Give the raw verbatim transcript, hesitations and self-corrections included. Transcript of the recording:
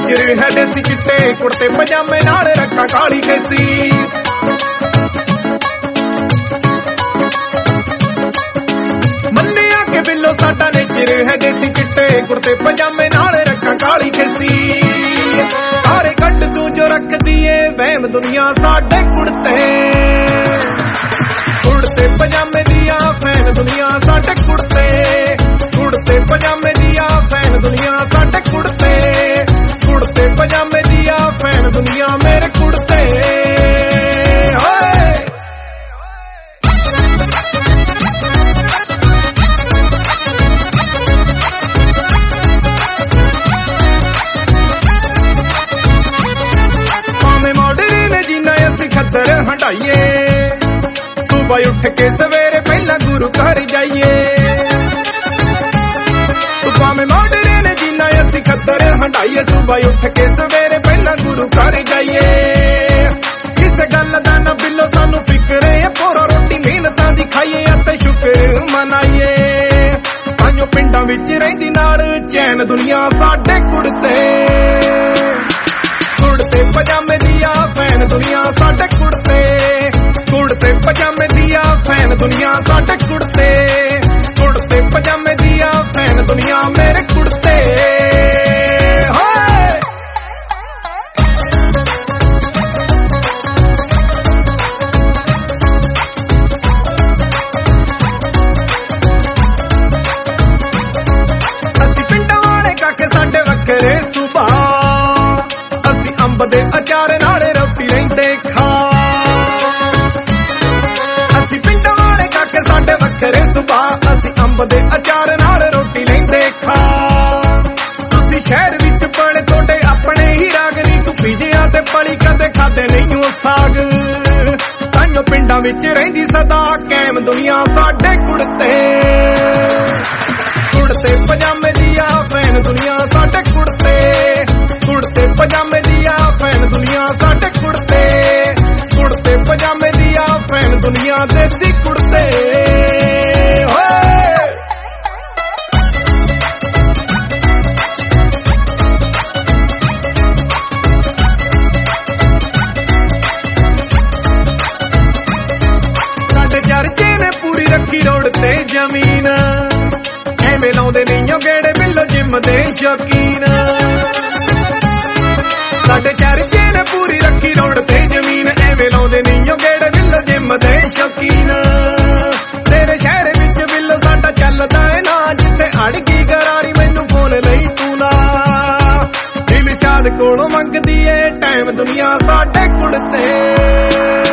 Nature ਹੈ ਦੇਸੀ ਚਿੱਟੇ ਕੁੜਤੇ ਪਜਾਮੇ ਨਾਲ ਰੱਖਾਂ ਕਾਲੀ ਖੇਸੀ। ਮੰਨਿਆ ਕਿ ਬਿੱਲੋ ਸਾਡਾ ਨੇਚਰ ਹੈ ਦੇਸੀ ਚਿੱਟੇ ਕੁੜਤੇ ਪਜਾਮੇ ਨਾਲ ਰੱਖਾਂ ਕਾਲੀ ਖੇਸੀ। ਸਾਰੇ ਕੱਢ ਤੂੰ ਜੋ ਰੱਖਦੀ ਏ ਵਹਿਮ ਦੁਨੀਆ ਸਾਡੇ ਕੁੜਤੇ ਕੁੜਤੇ ਪਜਾਮੇ ਦੀਆਂ ਫੈਨ ਦੁਨੀਆ ਸਾਡੇ ਕੁੜਤੇ ਕੁੜਤੇ ਪਜਾਮੇ ਦੀਆਂ ਫੈਨ ਦੁਨੀਆ ਸਾਡੇ ਕੁੜਤੇ ਕੁੜਤੇ ਪਜਾਮੇ ਦੀਆਂ ਫੈਨ ਦੁਨੀਆ ਮੇਰੇ ਕੁੜਤੇ। ਹੋਏ ਭਾਵੇਂ ਮਾਡਰਨ ਜੀਨਾ ਅਸੀਂ ਖੱਦਰ ਹਟਾਈਏ ਸੁਬਹ ਉੱਠ ਕੇ ਸਵੇਰੇ ਪਹਿਲਾਂ ਗੁਰੂ ਘਰ ਜਾਈਏ। ਭਾਵੇਂ ਮਾਡਰਨ ਜੀਨਾ ਅਸੀਂ ਖੱਦਰ ਹਟਾਈਏ ਸੁਬਹ ਉੱਠ ਕੇ ਸਵੇਰੇ ਪਹਿਲਾਂ ਗੁਰੂ ਘਰ ਜਾਈਏ। ਕਿਸੇ ਗੱਲ ਦਾ ਨਾ ਬਿੱਲੋ ਸਾਨੂੰ ਫਿਕਰ ਏ ਪੂਰਾ ਰੋਟੀ ਮਿਹਨਤਾਂ ਦੀ ਖਾਈਏ ਅਤੇ ਸ਼ੁਕਰ ਮਨਾਈਏ। ਤਾਂਯੋ ਪਿੰਡਾਂ ਵਿੱਚ ਰਹਿੰਦੀ ਨਾਲ ਚੈਨ ਦੁਨੀਆ ਸਾਡੇ ਕੁੜਤੇ ਕੁੜਤੇ ਪਜਾਮੇ ਦੀਆਂ ਫੈਨ ਦੁਨੀਆ ਸਾਡੇ ਕੁੜਤੇ ਕੁੜਤੇ ਪਜਾਮੇ ਦੀਆਂ ਫੈਨ ਦੁਨੀਆ ਸਾਡੇ ਕੁੜਤੇ ਕੁੜਤੇ ਪਜਾਮੇ ਦੀਆਂ ਫੈਨ ਦੁਨੀਆ ਮੇਰੇ ਕੁੜਤੇ। ਹੋਏ ਅਸੀਂ ਪਿੰਡਾਂ ਵਾਲੇ ਕਾਕੇ ਸਾਡੇ ਵੱਖਰੇ ਸੁਭਾਅ ਅਸੀਂ ਅੰਬ ਦੇ ਅਚਾਰ ਨਾਲ ਰੋਟੀ ਰਹਿੰਦੇ ਖਾ। ਅਸੀਂ ਪਿੰਡਾਂ ਵਾਲੇ ਕਾਕੇ ਸਾਡੇ ਵੱਖਰੇ ਸੁਭਾਅ ਅਸੀਂ ਅੰਬ ਦੇ ਅਚਾਰ ਨਾਲ ਰੋਟੀ ਲੈਂਦੇ ਖਾ। ਤੁਸੀਂ ਸ਼ਹਿਰ ਵਿੱਚ ਪਲੇ ਤੁਹਾਡੇ ਆਪਣੇ ਹੀ ਰਾਗਰੀ ਤੂੰ ਪੀਜਿਆਂ ਤੇ ਪਲੀ ਕਦੇ ਖਾਦੇ ਨਹੀਂ ਉਹ ਸਾਗ। ਤਾਂਯੋ ਪਿੰਡਾਂ ਵਿੱਚ ਰਹਿੰਦੀ ਸਦਾ ਕੈਮ ਦੁਨੀਆ ਸਾਡੇ ਕੁੜਤੇ ਕੁੜਤੇ ਪਜਾਮੇ ਦੀਆਂ ਫੈਨ ਦੁਨੀਆ ਸਾਡੇ ਕੁੜਤੇ ਕੁੜਤੇ ਪਜਾਮੇ ਦੀਆਂ ਫੈਨ ਦੁਨੀਆ ਸਾਡੇ ਕੁੜਤੇ ਕੁੜਤੇ ਪਜਾਮੇ ਦੀਆਂ ਫੈਨ ਦੁਨੀਆ ਦੇਸੀ ਕੁੜਤੇ। ਹੋਏ ਸਾਡੇ ਚਰਚੇ ਨੇ ਪੂਰੀ ਰੱਖੀ ਰੋਡ ਤੇ ਜ਼ਮੀਨ ਐਵੇਂ ਲਾਉਂਦੇ ਨਹੀਂ ਓ ਗੇੜੇ ਬਿੱਲੋ ਜਿੰਮ ਦੇ ਸ਼ੌਕੀਨ। ਸਾਡੇ ਚਰਚੇ ਨੇ ਪੂਰੀ ਰੱਖੀ ਰੋਡ ਤੇ ਜ਼ਮੀਨ ਐਵੇਂ ਲਾਉਂਦੇ ਨਹੀਂ ਓ ਗੇੜੇ ਬਿੱਲੋ ਜਿੰਮ ਦੇ ਸ਼ੌਕੀਨ। ਤੇਰੇ ਸ਼ਹਿਰ ਵਿੱਚ ਬਿੱਲੋ ਸਾਡਾ ਚੱਲਦਾ ਏ ਨਾ ਜਿੱਥੇ ਅੜ ਗਈ ਗਰਾਰੀ ਮੈਨੂੰ ਫੋਨ ਲਈ ਤੂੰ ਨਾ। ਦਿਲ ਸ਼ਾਦ ਕੋਲੋਂ ਮੰਗਦੀ ਏ ਟਾਈਮ ਦੁਨੀਆ ਸਾਡੇ ਕੁੜਤੇ